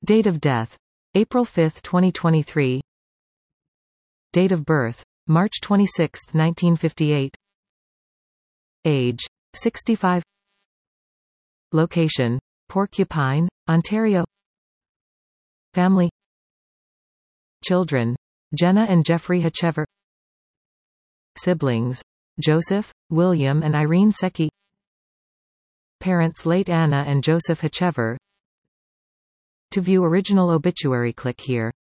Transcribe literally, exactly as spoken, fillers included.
Date of death: April fifth, twenty twenty-three. Date of birth: March twenty-sixth, nineteen fifty-eight. Age: sixty-five. Location: Porcupine, Ontario. Family. Children: Jenna and Jeffrey Hachever. Siblings: Joseph, William and Irene Secchi. Parents: late Anna and Joseph Hachever. To view original obituary, click here.